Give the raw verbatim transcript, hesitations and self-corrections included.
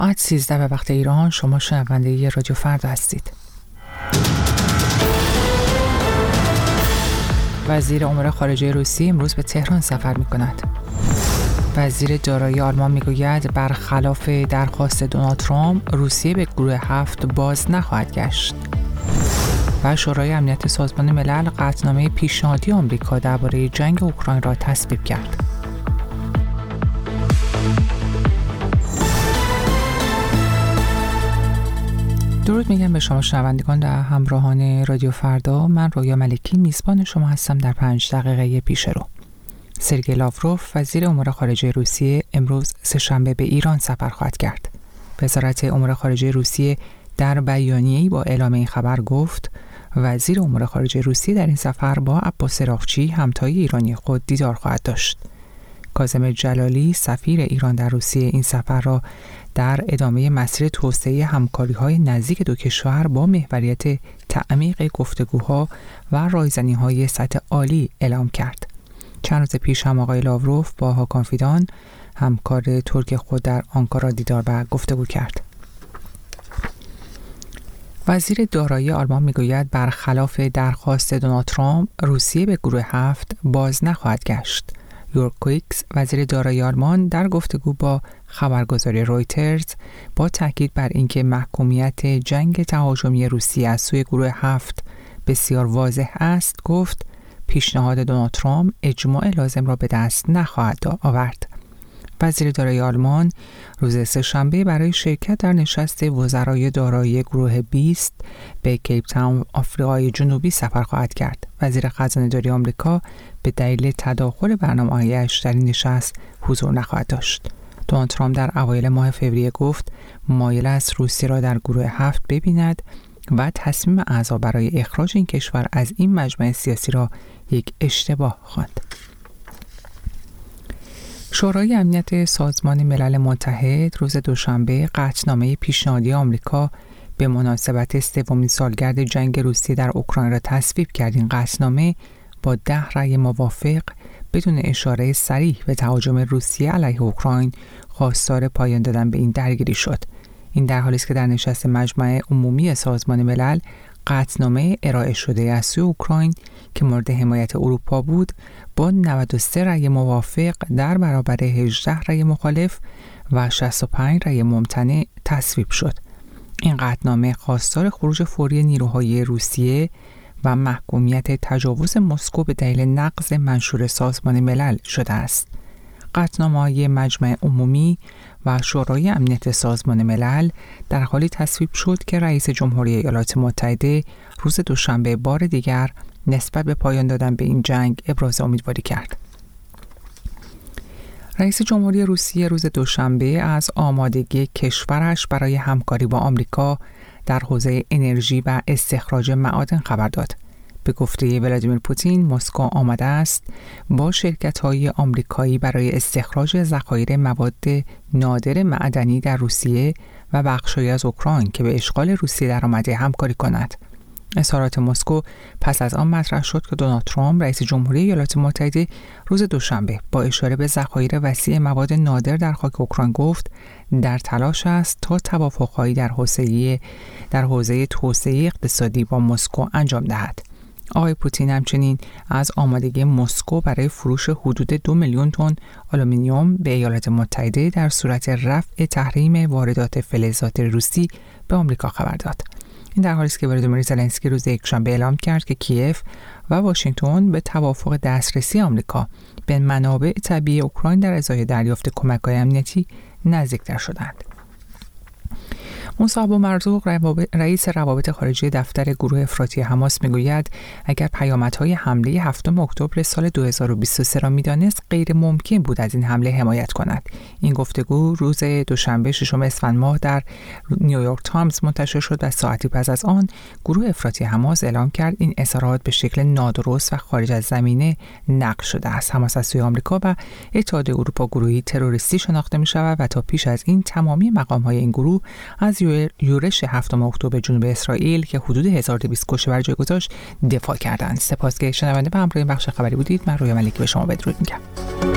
ساعت سیزده به وقت ایران. شما شنونده رادیو فردا هستید. وزیر امور خارجه روسیه امروز به تهران سفر می‌کند. وزیر دارایی آلمان میگوید برخلاف درخواست دونالد ترامپ روسیه به گروه هفت باز نخواهد گشت. و شورای امنیت سازمان ملل قطعنامه پیشنهادی آمریکا درباره جنگ اوکراین را تصویب کرد. درود میگم به شما شنوندگان و همراهان رادیو فردا. من رویا ملکی میزبان شما هستم در پنج دقیقه پیش رو. سرگئی لاوروف وزیر امور خارجه روسیه امروز سه‌شنبه به ایران سفر خواهد کرد. وزارت امور خارجه روسیه در بیانیه‌ای با اعلام این خبر گفت وزیر امور خارجه روسیه در این سفر با عباس راغچی همتای ایرانی خود دیدار خواهد داشت. کاظم جلالی سفیر ایران در روسیه این سفر را در ادامه مسیر توسعه همکاری‌های نزدیک دو کشور با محوریت تعمیق گفتگوها و رایزنی‌های سطح عالی اعلام کرد. چند روز پیش هم آقای لاوروف با هاکان فیدان همکار ترک خود در آنکارا دیدار و گفتگو کرد. وزیر دارایی آلمان میگوید برخلاف درخواست دونالد ترامپ روسیه به گروه هفت باز نخواهد گشت. یورک کویکس وزیر دارایی آلمان در گفتگو با خبرگزاری رویترز با تاکید بر اینکه محکومیت جنگ تهاجمی روسیه از سوی گروه هفت بسیار واضح است گفت پیشنهاد دونالد ترامپ اجماع لازم را به دست نخواهد آورد. وزیر دارایی آلمان روز سه‌شنبه برای شرکت در نشست وزرای دارایی گروه بیست به کیپ تاون آفریقای جنوبی سفر خواهد کرد. وزیر خزانه‌داری آمریکا به دلیل تداخل برنامه‌هایش در این نشست حضور نخواهد داشت. دونالد ترامپ در اوایل ماه فوریه گفت مایل است روسیه را در گروه هفت ببیند و تصمیم اعضا برای اخراج این کشور از این مجمع سیاسی را یک اشتباه خواند. شورای امنیت سازمان ملل متحد روز دوشنبه قطعنامه پیشنهادی آمریکا به مناسبت سومین سالگرد جنگ روسیه در اوکراین را تصویب کرد. این قطعنامه با ده رأی موافق بدون اشاره صریح به تهاجم روسیه علیه اوکراین خواستار پایان دادن به این درگیری شد. این در حالی است که در نشست مجمع عمومی سازمان ملل قطعنامه ارائه شده از سوی اوکراین که مورد حمایت اروپا بود با نود و سه رأی موافق در برابر هجده رأی مخالف و شصت و پنج رأی ممتنع تصویب شد. این قطعنامه خواستار خروج فوری نیروهای روسیه و محکومیت تجاوز مسکو به دلیل نقض منشور سازمان ملل شده است. قطعنامه‌های مجمع عمومی و شورای امنیت سازمان ملل در حالی تصویب شد که رئیس جمهوری ایالات متحده روز دوشنبه بار دیگر نسبت به پایان دادن به این جنگ ابراز امیدواری کرد. رئیس جمهوری روسیه روز دوشنبه از آمادگی کشورش برای همکاری با آمریکا در حوزه انرژی و استخراج معادن خبر داد. به گفته ولادیمیر پوتین مسکو آماده است با شرکت‌های آمریکایی برای استخراج ذخایر مواد نادر معدنی در روسیه و بخش‌هایی از اوکراین که به اشغال روسیه درآمده همکاری کند. اظهارات مسکو پس از آن مطرح شد که دونالد ترامپ رئیس جمهوری ایالات متحده روز دوشنبه با اشاره به ذخایر وسیع مواد نادر در خاک اوکراین گفت در تلاش است تا توافق‌هایی در حوزه در حوزه توسعه اقتصادی با مسکو انجام دهد. آقای پوتین همچنین از آمادگی مسکو برای فروش حدود دو میلیون تن آلومینیوم به ایالات متحده در صورت رفع تحریم واردات فلزات روسی به آمریکا خبر داد. این در حالی است که ولادیمیر زلنسکی روز یکشنبه اعلام کرد که کیف و واشنگتن به توافق دسترسی آمریکا به منابع طبیعی اوکراین در ازای دریافت کمک‌های امنیتی نزدیکتر شدند. مصعب مرزوق رئیس روابط خارجی دفتر گروه افراطی حماس میگوید اگر پیامدهای حمله هفتم اکتبر سال دو هزار و بیست و سه را میدانست غیر ممکن بود از این حمله حمایت کند. این گفتگو روز دوشنبه ششم اسفند ماه در نیویورک تایمز منتشر شد و ساعتی پس از آن گروه افراطی حماس اعلام کرد این اظهارات به شکل نادرست و خارج از زمینه نقل شده است. حماس از سوی آمریکا و اتحادیه اروپا گروهی تروریستی شناخته می شود و تا پیش از این تمامی مقام‌های این گروه از یورش هفتم اکتبر جنوب اسرائیل که حدود هزار و دویست کشته بر جای گذاشت دفاع کردند. سپاس که شنونده و همراه این بخش خبری بودید. من رویا ملکی به شما بدرود میگم.